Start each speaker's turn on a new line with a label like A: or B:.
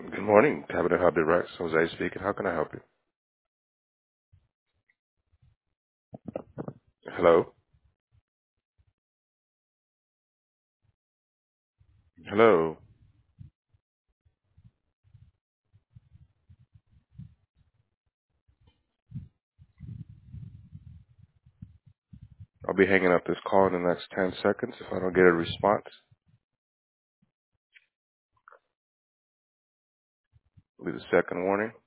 A: Good morning, Cabinet Hobby Rex. Jose speaking. How can I help you? Hello? Hello? I'll be hanging up this call in the next 10 seconds if I don't get a response. Leave a second warning.